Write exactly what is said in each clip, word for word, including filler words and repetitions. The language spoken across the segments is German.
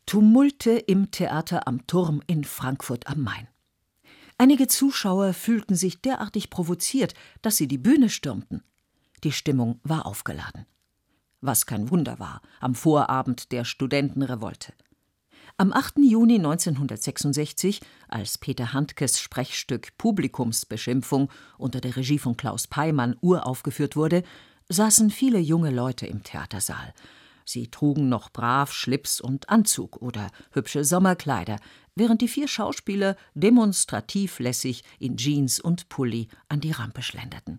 Tumulte im Theater am Turm in Frankfurt am Main. Einige Zuschauer fühlten sich derartig provoziert, dass sie die Bühne stürmten. Die Stimmung war aufgeladen. Was kein Wunder war, am Vorabend der Studentenrevolte. Am achten Juni neunzehnhundertsechsundsechzig, als Peter Handkes Sprechstück Publikumsbeschimpfung unter der Regie von Klaus Peymann uraufgeführt wurde, saßen viele junge Leute im Theatersaal. Sie trugen noch brav Schlips und Anzug oder hübsche Sommerkleider, während die vier Schauspieler demonstrativ lässig in Jeans und Pulli an die Rampe schlenderten.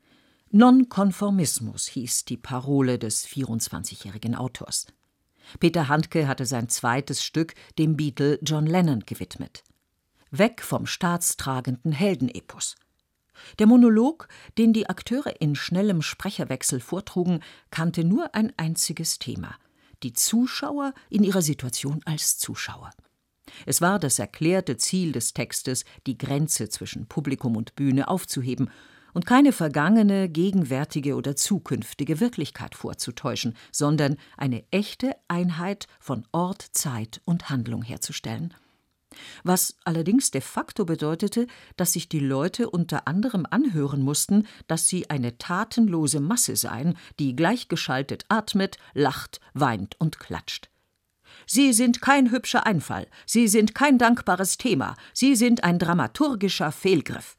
Nonkonformismus hieß die Parole des vierundzwanzigjährigen Autors. Peter Handke hatte sein zweites Stück dem Beatle John Lennon gewidmet. Weg vom staatstragenden Heldenepos. Der Monolog, den die Akteure in schnellem Sprecherwechsel vortrugen, kannte nur ein einziges Thema: die Zuschauer in ihrer Situation als Zuschauer. Es war das erklärte Ziel des Textes, die Grenze zwischen Publikum und Bühne aufzuheben und keine vergangene, gegenwärtige oder zukünftige Wirklichkeit vorzutäuschen, sondern eine echte Einheit von Ort, Zeit und Handlung herzustellen. Was allerdings de facto bedeutete, dass sich die Leute unter anderem anhören mussten, dass sie eine tatenlose Masse seien, die gleichgeschaltet atmet, lacht, weint und klatscht. Sie sind kein hübscher Einfall, sie sind kein dankbares Thema, sie sind ein dramaturgischer Fehlgriff.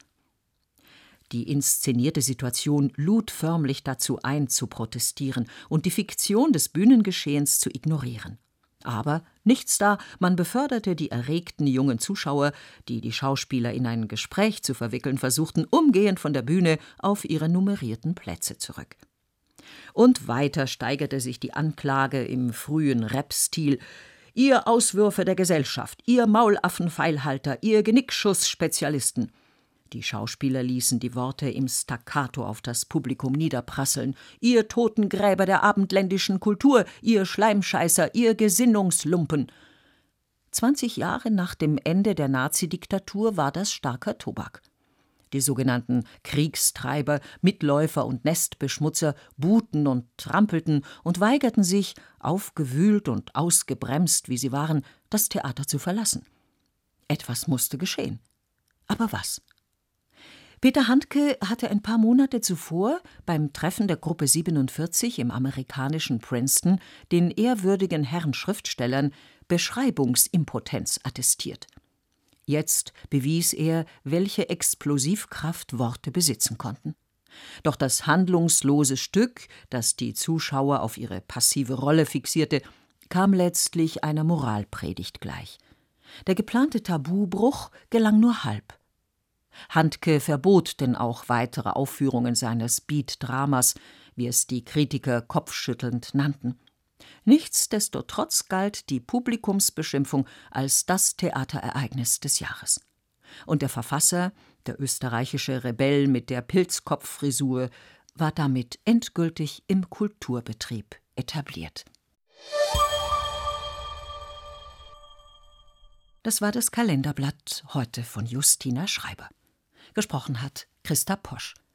Die inszenierte Situation lud förmlich dazu ein, zu protestieren und die Fiktion des Bühnengeschehens zu ignorieren. Aber nichts da, man beförderte die erregten jungen Zuschauer, die die Schauspieler in ein Gespräch zu verwickeln versuchten, umgehend von der Bühne auf ihre nummerierten Plätze zurück. Und weiter steigerte sich die Anklage im frühen Rap-Stil: Ihr Auswürfe der Gesellschaft, ihr Maulaffenpfeilhalter, ihr Genickschuss-Spezialisten. Die Schauspieler ließen die Worte im Staccato auf das Publikum niederprasseln. Ihr Totengräber der abendländischen Kultur, ihr Schleimscheißer, ihr Gesinnungslumpen. Zwanzig Jahre nach dem Ende der Nazidiktatur war das starker Tobak. Die sogenannten Kriegstreiber, Mitläufer und Nestbeschmutzer buhten und trampelten und weigerten sich, aufgewühlt und ausgebremst wie sie waren, das Theater zu verlassen. Etwas musste geschehen. Aber was? Peter Handke hatte ein paar Monate zuvor beim Treffen der Gruppe siebenundvierzig im amerikanischen Princeton den ehrwürdigen Herren Schriftstellern Beschreibungsimpotenz attestiert. Jetzt bewies er, welche Explosivkraft Worte besitzen konnten. Doch das handlungslose Stück, das die Zuschauer auf ihre passive Rolle fixierte, kam letztlich einer Moralpredigt gleich. Der geplante Tabubruch gelang nur halb. Handke verbot denn auch weitere Aufführungen seines Beat-Dramas, wie es die Kritiker kopfschüttelnd nannten. Nichtsdestotrotz galt die Publikumsbeschimpfung als das Theaterereignis des Jahres. Und der Verfasser, der österreichische Rebell mit der Pilzkopffrisur, war damit endgültig im Kulturbetrieb etabliert. Das war das Kalenderblatt heute von Justina Schreiber. Gesprochen hat Christa Posch.